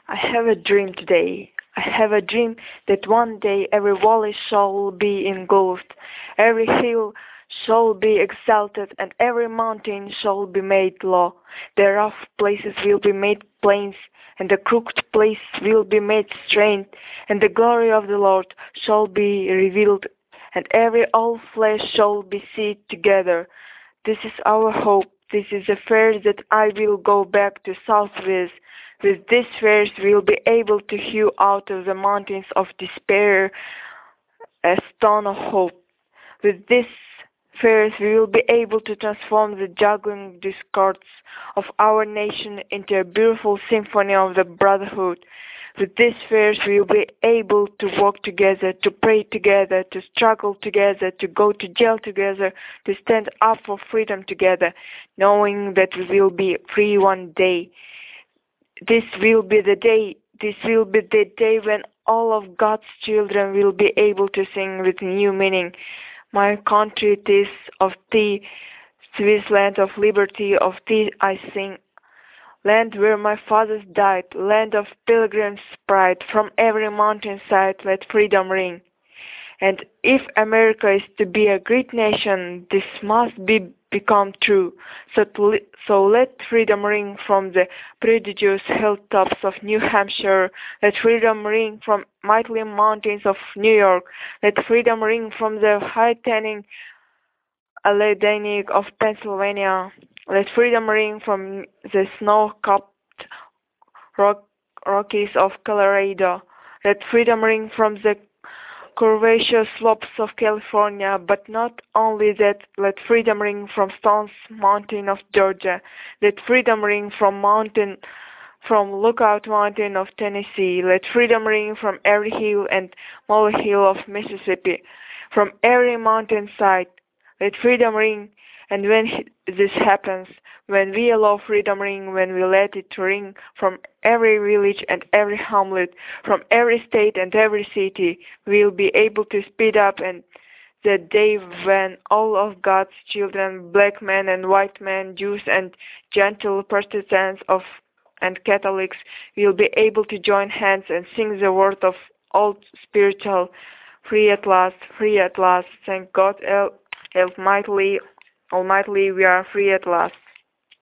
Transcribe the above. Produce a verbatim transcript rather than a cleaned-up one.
I have a dream today. I have a dream that one day every valley shall be engulfed, every hill shall be exalted, and every mountain shall be made low. The rough places will be made plains, and the crooked place will be made straight, and the glory of the Lord shall be revealed, and every all flesh shall be seen together. This is our hope. This is a fear that I will go back to south with. With this fears we will be able to hew out of the mountains of despair a stone of hope. With this fears we will be able to transform the juggling discords of our nation into a beautiful symphony of the brotherhood. With these fears we will be able to work together, to pray together, to struggle together, to go to jail together, to stand up for freedom together, knowing that we will be free one day. This will be the day, this will be the day when all of God's children will be able to sing with new meaning. My country, it is of thee, Swiss land of liberty, of thee I sing. Land where my fathers died, land of pilgrims' pride, from every mountainside let freedom ring. And if America is to be a great nation, this must be become true. So, to, so let freedom ring from the prodigious hilltops of New Hampshire. Let freedom ring from mighty mountains of New York. Let freedom ring from the high-tanning Allegheny of Pennsylvania. Let freedom ring from the snow-capped rock, Rockies of Colorado. Let freedom ring from the curvaceous slopes of California, but not only that, let freedom ring from Stones Mountain of Georgia. Let freedom ring from mountain from Lookout Mountain of Tennessee. Let freedom ring from every hill and molehill of Mississippi, from every mountainside. Let freedom ring, and when this happens, when we allow freedom ring, when we let it ring from every village and every hamlet, from every state and every city, we will be able to speed up and the day when all of God's children, black men and white men, Jews and gentle Protestants of and Catholics, will be able to join hands and sing the word of all spiritual, free at last, free at last. Thank God Almighty, Almighty, we are free at last.